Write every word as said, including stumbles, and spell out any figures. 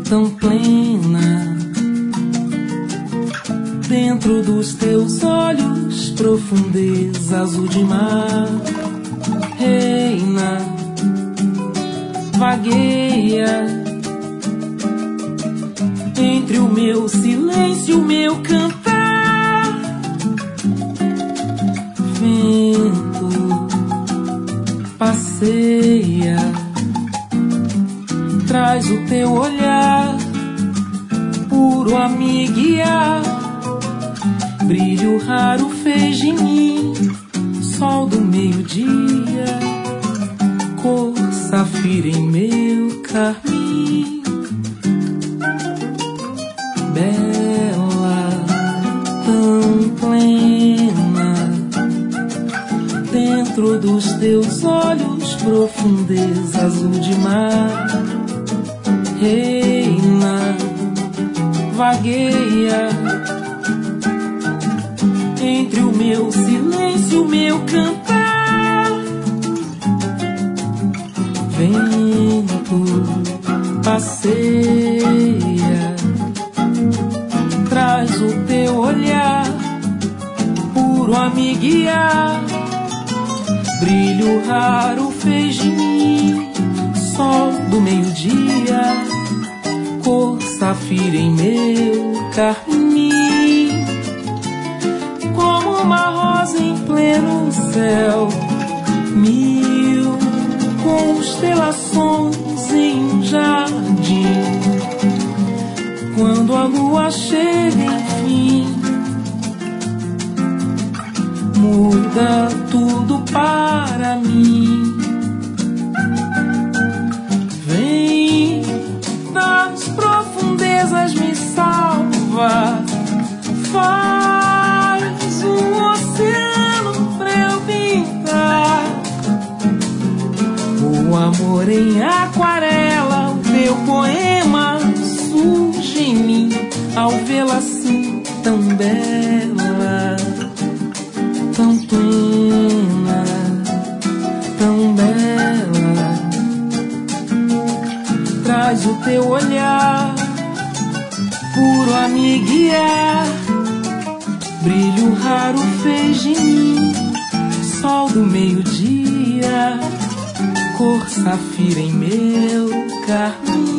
tão plena. Dentro dos teus olhos, profundeza azul de mar. Reina, vagueia entre o meu silêncio e o meu cantar. Vento, passeia, traz o teu olhar puro a me guiar. Brilho raro fez de mim sol do meio-dia, cor safira em meu carmim. Bela, tão plena, dentro dos teus olhos, profundeza azul de mar. Reina, vagueia entre o meu silêncio e o meu cantar. Vento, passeia, traz o teu olhar puro a me guiar. Brilho raro fez de mim sol do meio-dia, cor safira em meu carmim. Como uma rosa em pleno céu, mil constelações em um jardim. Quando a lua chega enfim, muda tudo para mim. Vem das profundezas, me salva, faz um oceano pra eu pintar. O amor em aquarela, o teu poema surge em mim ao vê-la assim tão bela, tão plena, tão bela. Traz o teu olhar puro a me guiar. Brilho raro fez de mim sol do meio-dia, cor safira em meu carmim.